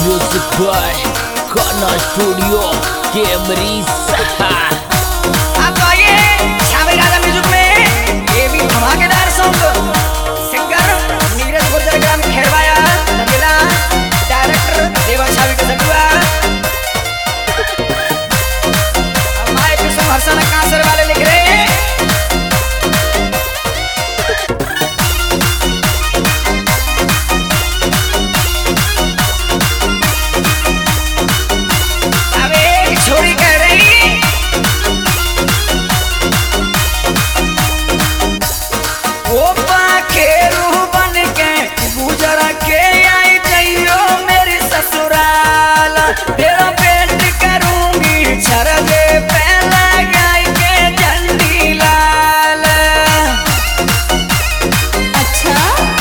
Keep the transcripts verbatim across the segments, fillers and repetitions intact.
Music by Kanha studio Kaimri Saha. अब तो ये शामिल राजा म्यूजिक में ये भी धमाकेदार सॉन्ग सिंगर नीरज गुर्जर ग्राम खेरवाया नगेला डायरेक्टर देवा छावी के सटुआ हमारे किस्म हसन कांसर वाले लिख रहे हैं। छोड़ी कह रही वो पाखेरू बन के गुजर के आई जइयो मेरी ससुराल तेरा पेट करूंगी छर दे पहला गाय के झंडी लाल। अच्छा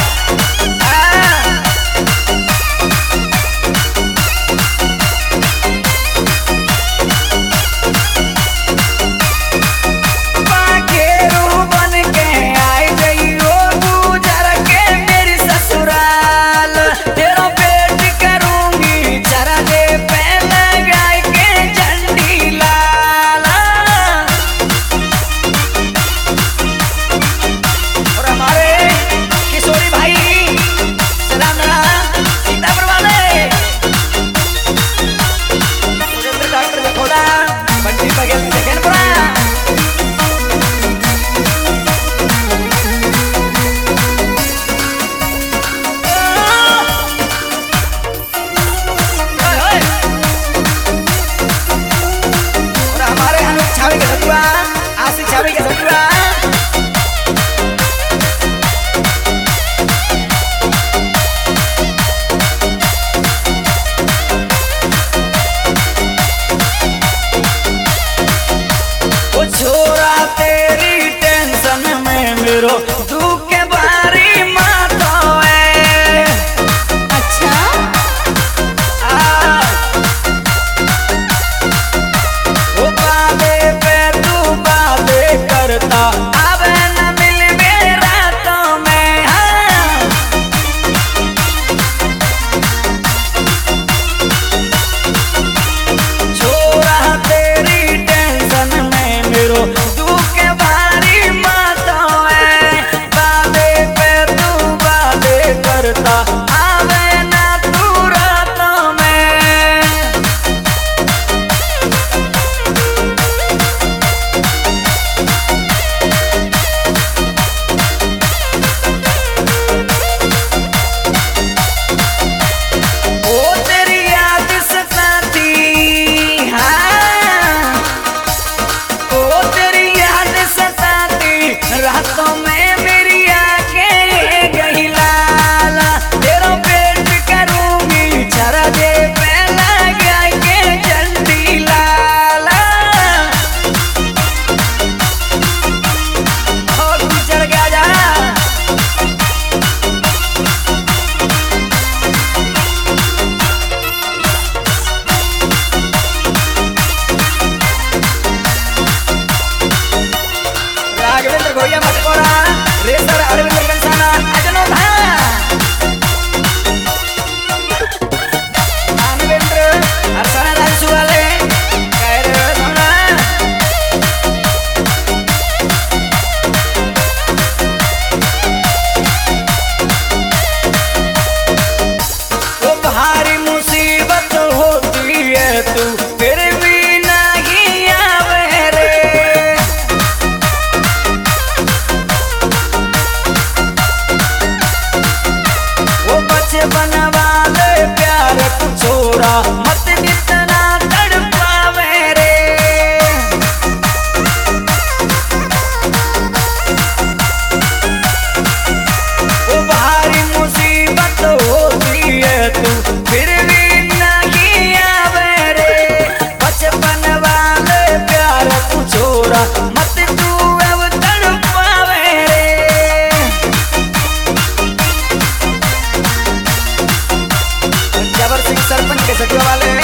छोरा तेरी टेंशन में मेरो दुख के बारी मातो है। अच्छा वो बादे पे तू बादे करता अब न मिल मेरा तो मैं छोरा तेरी टेंशन में मेरो दुख के बारी माता है बादे पे तू बादे करता आवे ना तू रातों में। ओ तेरी याद सताती हाँ ओ तेरी याद सताती रातों में मेरी आंखें गई लाल तेरा पेट करूंगी छरा दे पहला गाय के झंडी लाल। और गुजर गया जा राघवेंद्र घोड़िया मटकोरा रेसर अरविंद कंसाना अजनो था आनवेंद्र अर्सना राजू वाले कैर सोना वो भारी मुसीबत होती है तू फिर भी नहीं आवे रे। बनवाले प्यार को छोरा मत इतना तड़पावे रे। वो भारी मुसीबत होती है तू फिर भी नहीं आवे रे। बचपन वाले प्यार को छोरा मत तू अब तड़पावे रे। जबर सिंह सरपंच के सटुआ वाले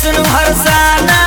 विष्णु हर्षाना